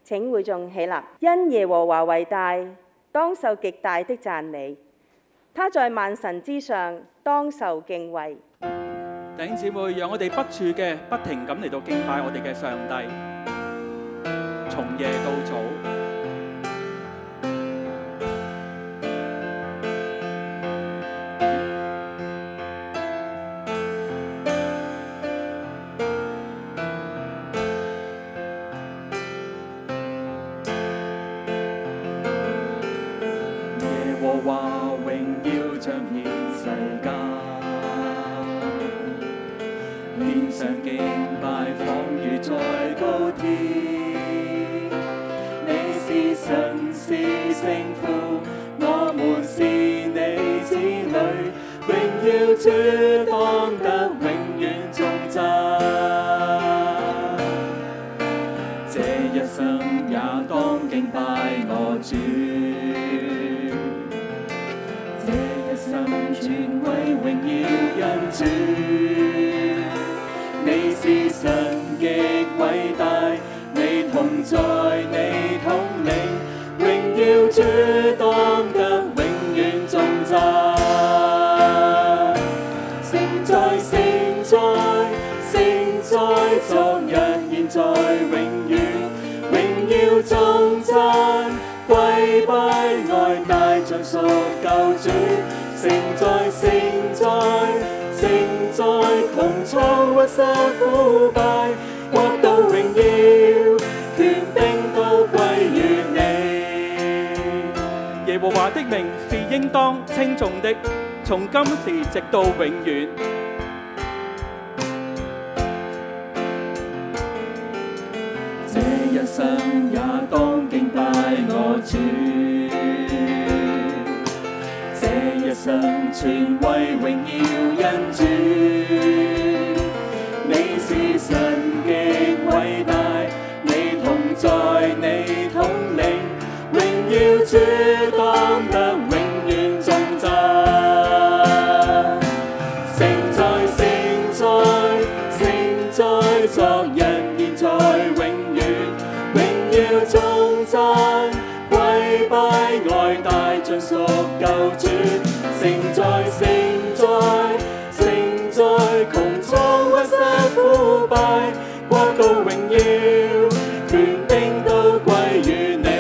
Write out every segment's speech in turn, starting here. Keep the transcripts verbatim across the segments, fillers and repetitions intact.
請會眾起立，因耶和華為大，當受極大的讚美。他在萬神之上，當受敬畏。 弟兄姊妹，讓我哋不住嘅不停咁嚟到敬拜我哋嘅上帝，從夜到早。耶和華榮耀彰顯世間，天上敬拜仿如在高天。你是神是聖父，我們是你子女，榮耀主當得永遠頌讚。這一生也當敬拜我主，這一生全為榮耀人主。你是神極偉大，你同在，你統領，榮耀主當得永遠頌讚。聖哉聖哉聖哉，昨日現在永遠，榮耀頌讚，跪拜愛戴盡屬救主。聖哉聖哉聖哉，穹蒼屈膝腐敗，國度榮耀權柄都歸於你。耶和華的名是應當稱頌的，從今時直到永遠。這一生也當敬拜我主，這一生全為榮耀人主。你是神極偉大，你同在，你統領，榮耀主當得永遠頌讚。聖哉聖哉聖哉，昨日現在永遠，榮耀頌讚，跪拜愛戴盡屬救主。聖哉聖哉聖哉，穹蒼屈膝腐敗，國度榮耀權柄都歸於你。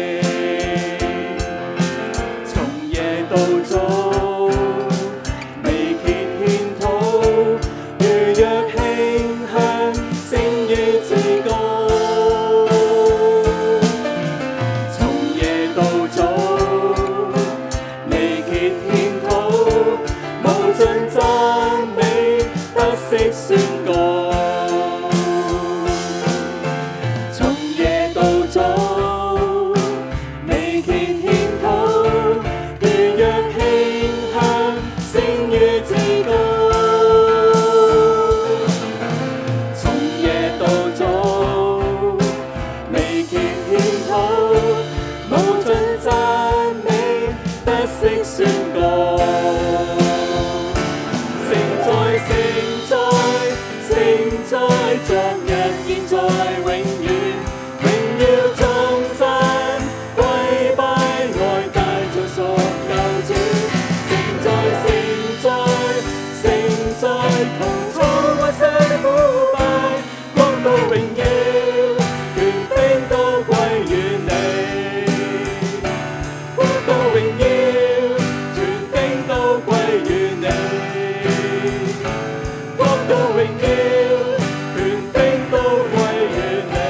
從夜到早，未歇獻禱，如若馨香，勝於至高。從夜到早，未歇獻禱，無盡讚美不息宣告。從夜到早，未歇獻禱，如若馨香，勝於至高。從夜到早，未歇獻禱，無盡讚美不息宣告。聖哉聖哉聖哉，昨日現在永遠，榮耀頌讚，跪拜愛戴盡屬救主。聖哉聖哉聖哉，穹蒼屈膝腐敗，國度榮耀權柄都歸於你。國度榮耀權柄都歸於你。國度榮耀權柄都歸於你。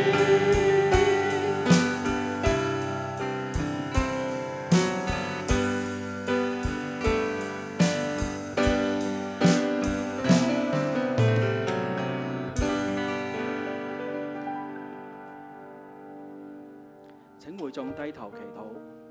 請會眾低頭祈禱。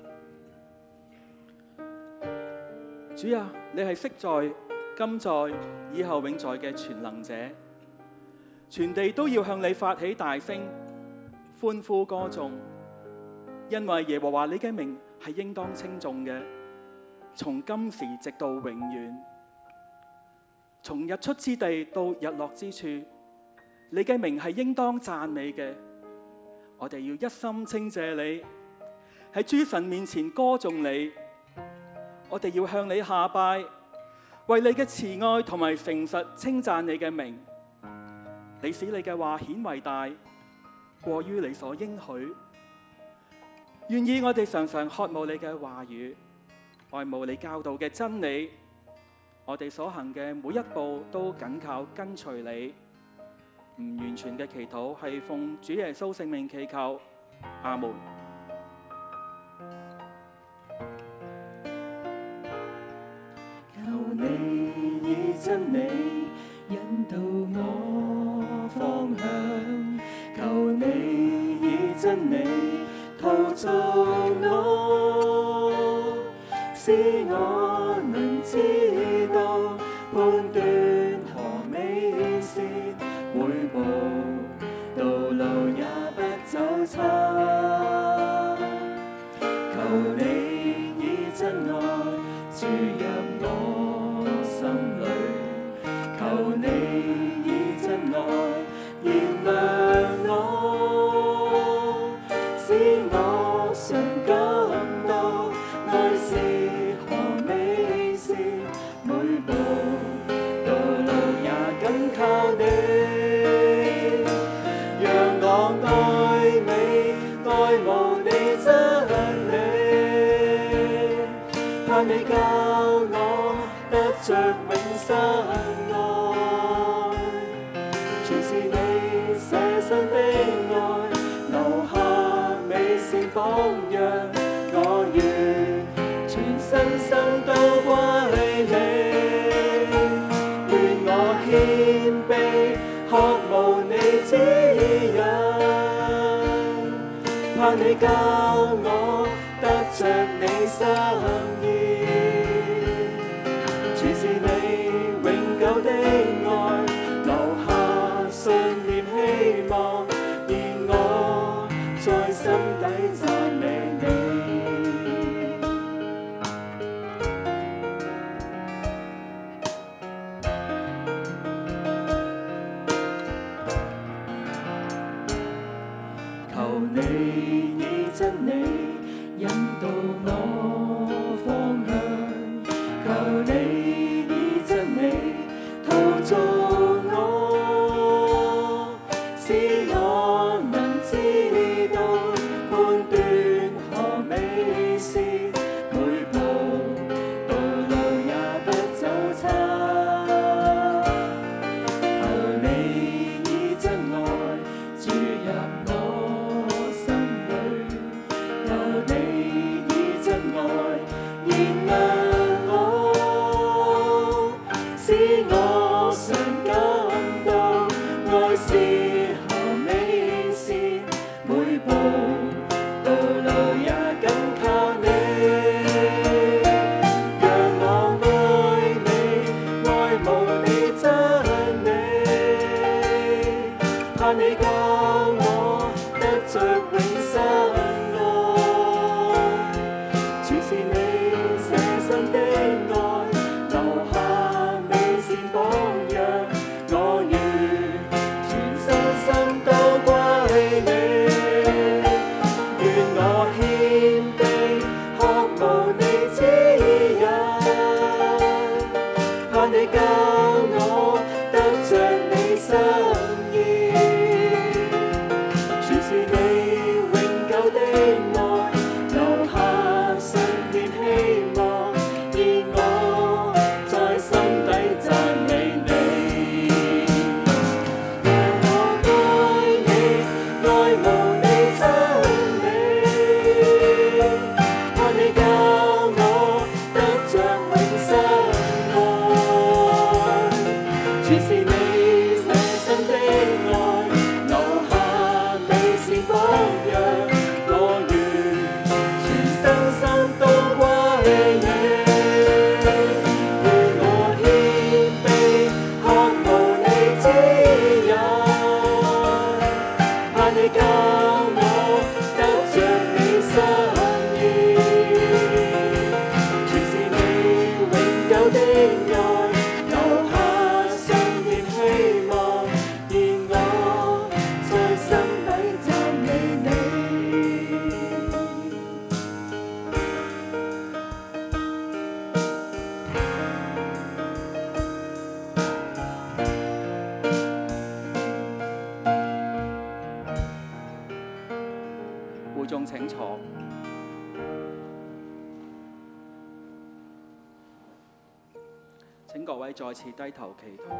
主啊，你係昔在、今在、以後永在嘅全能者，全地都要向你發起大聲歡呼歌頌，因為耶和華你嘅名係應當稱頌嘅，從今時直到永遠。從日出之地到日落之處，你嘅名係應當讚美嘅。 我哋要一心稱謝你，喺諸神面前歌頌你。我哋要向你下拜，為你嘅慈愛同埋誠實稱讚你嘅名。你使你嘅話顯為大，過於你所應許。願意我哋常常渴慕你嘅話語，愛慕你教導嘅真理。我哋所行嘅每一步都緊靠跟隨你。唔完全嘅祈禱係奉主耶穌聖名祈求，阿門。 求你以真理引導我方向，求你以真理陶造我，使我能知道判斷何美善，每步道路也不走差。求你以真愛注入我心裏，求你以真愛燃亮我，使我常感到愛是何美善，每步道路也緊靠你。讓我愛你，愛慕你真理，盼你教我得着永生愛，全是你捨身的愛，留下美善榜樣，我願全身心都歸你。願我謙卑渴慕你指引，盼你教我得着你心意，全是你永久的愛，留下信念希望，而我在心底讚美你。求你以真理引導我方向，求你以真理陶造我，使我能知道判斷何美善，每步道路也不走差。求你以真愛注入我心裏，求你以真愛燃亮我，使我常感到愛是何美善，每步道路也緊靠你。讓我愛你，愛慕你真理，盼你教我得着永生愛，全是你捨身的愛，留下美善榜樣，我願全身心都歸你。願我謙卑渴慕你指引，盼你教我得着你心意，全是你永久的愛，留下信念希望，而我在心底讚美你。讓我愛你，愛慕你真理，盼你教我得着永生愛，全是你捨身的愛，留下美善榜樣，我願全身心都歸你。願我謙卑渴慕你指引，盼你教我得着你心意，全是你永久的愛，留下信念希望，而我在心底讚美你。 會眾請坐。請各位再次低頭祈禱。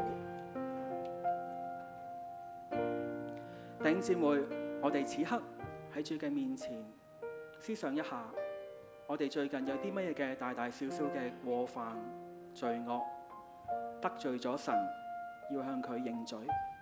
弟兄姊妹，我哋此刻喺主嘅面前思想一下，我哋最近有啲乜嘢嘅大大小小嘅過犯、罪惡，得罪咗神，要向佢認罪。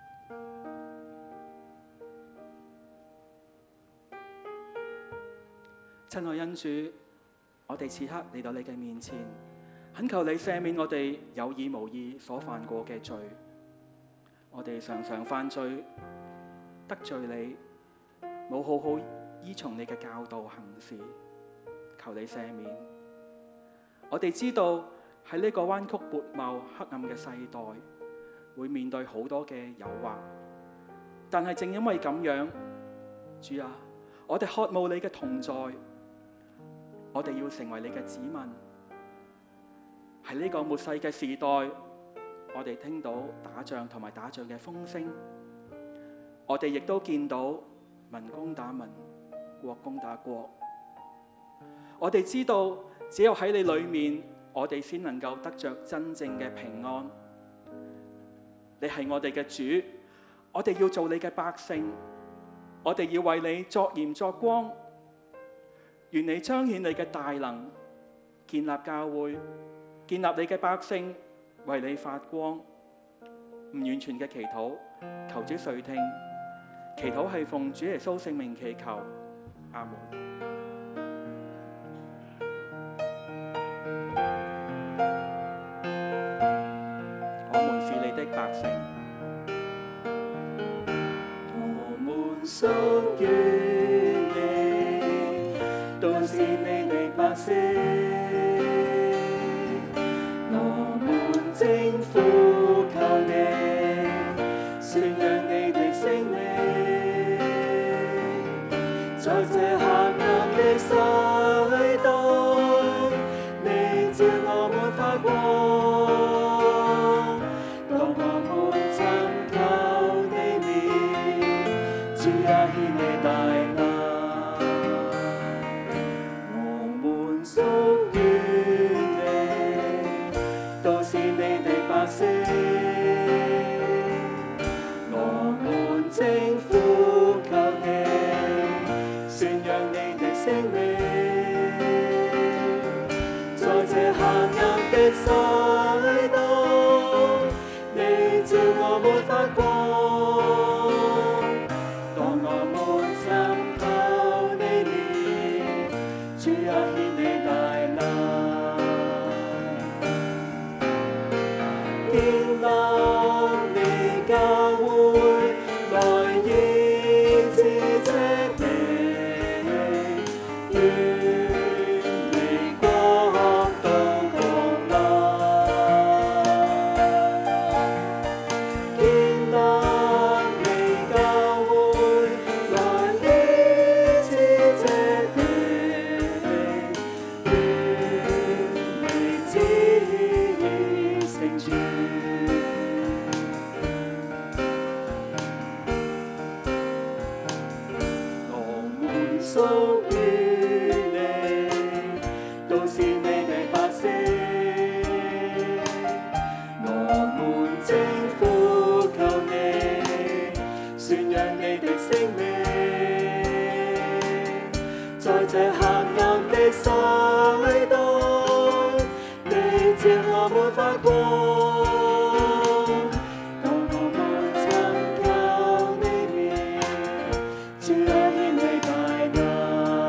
親愛恩主，我哋此刻嚟到你嘅面前，懇求你赦免我哋有意無意所犯過嘅罪。我哋常常犯罪，得罪你，冇好好依從你嘅教導行事，求你赦免。我哋知道喺呢個彎曲悖謬、黑暗嘅世代，會面對好多嘅誘惑，但係正因為咁樣，主啊，我哋渴慕你嘅同在，我哋要成為你嘅子民。喺呢個末世嘅時代，我哋聽到打仗同埋打仗嘅風聲，我哋亦都見到民攻打民，國攻打國。我哋知道只有喺你裏面，我哋先能夠得着真正嘅平安。你係我哋嘅主，我哋要做你嘅百姓，我哋要為你作鹽作光。願你彰顯你嘅大能，建立教會，建立你嘅百姓，為你發光。唔完全嘅祈禱，求主垂聽。祈禱係奉主耶穌聖名祈求，阿門。我們是你的百姓， 我們屬於你，都是你的百姓。我們正呼求你，宣揚你的聖名，在這黑暗的世代，你照我們發光。當我們尋求你面，主也顯你大能。我們屬於你，都是你的百姓。我們正呼求你，宣揚你的聖名，在這黑暗的世代，你照我們發光。當我們尋求你面，主也顯你大能。建立你教會，來醫治這地，願你國度降臨。建立你教會，來醫治這地，願你旨意成全。我們屬於你，都是你的百姓。我們正呼求你，宣揚你的聖名，在這黑暗的世代，你照我們發光。當我們尋求你面，主也顯你大能。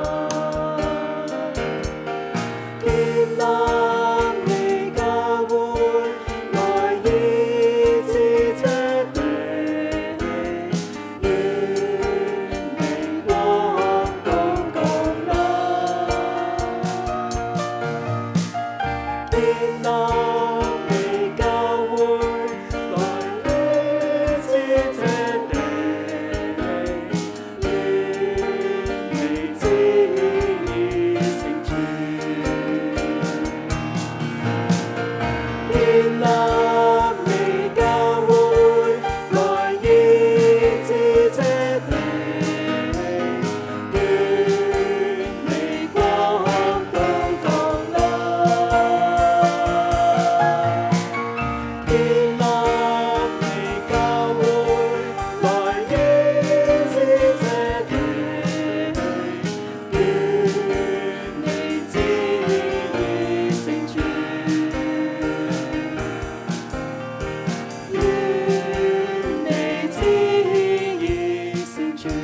建立你教會，來醫治這地，願你國度降臨。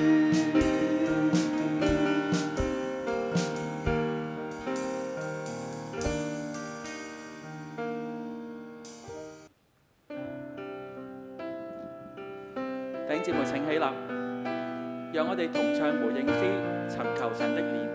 弟兄姊妹請起立，讓我哋同唱回應詩，尋求神的臉。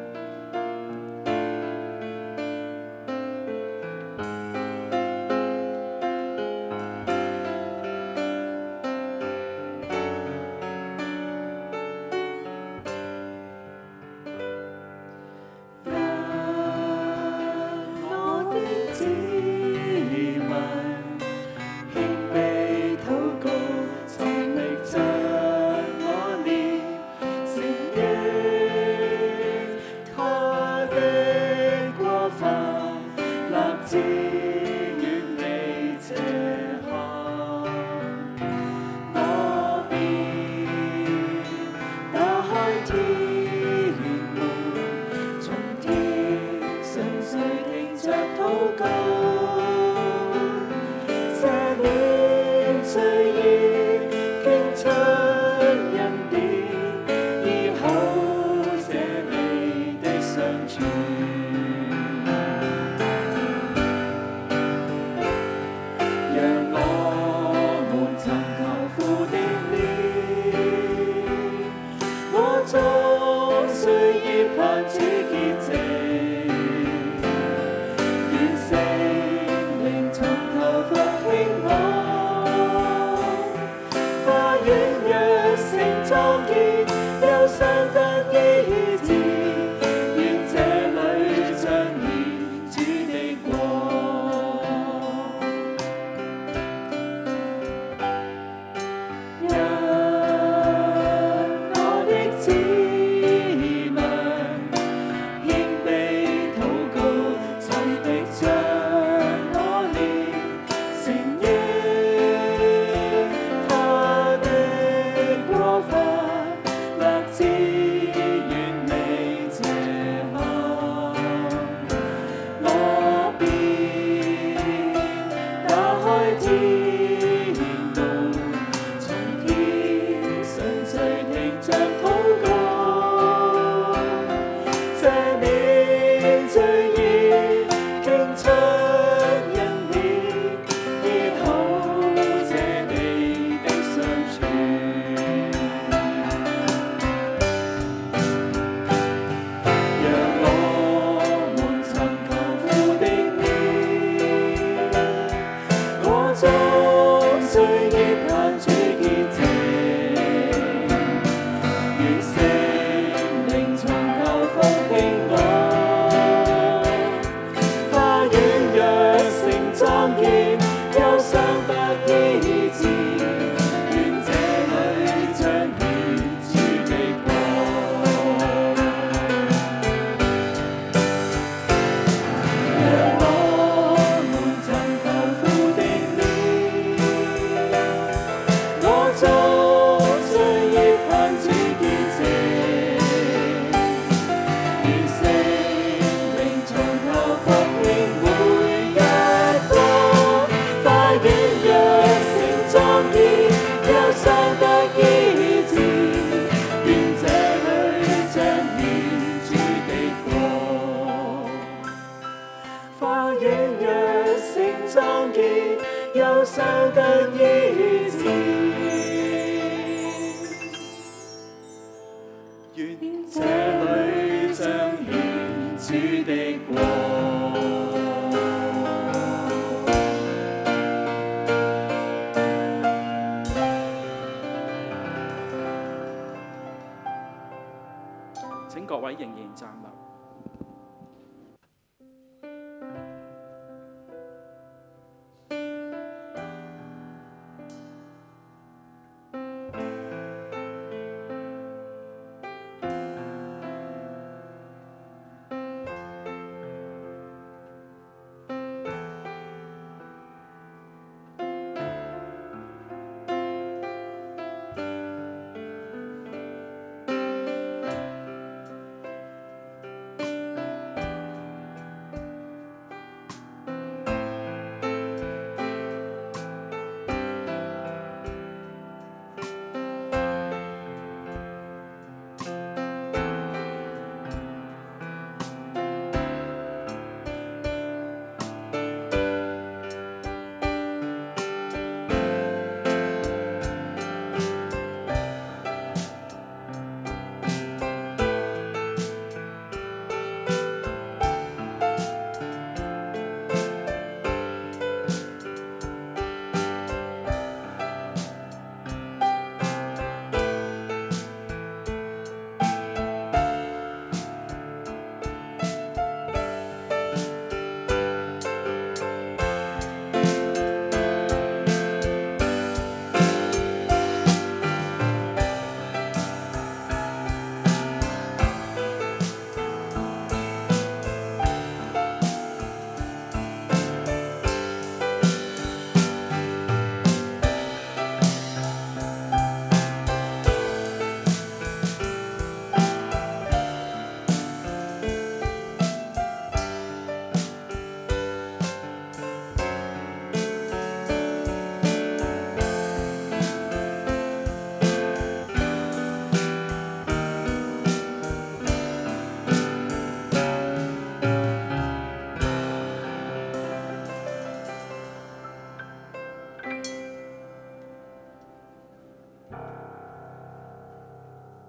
請各位仍然站立。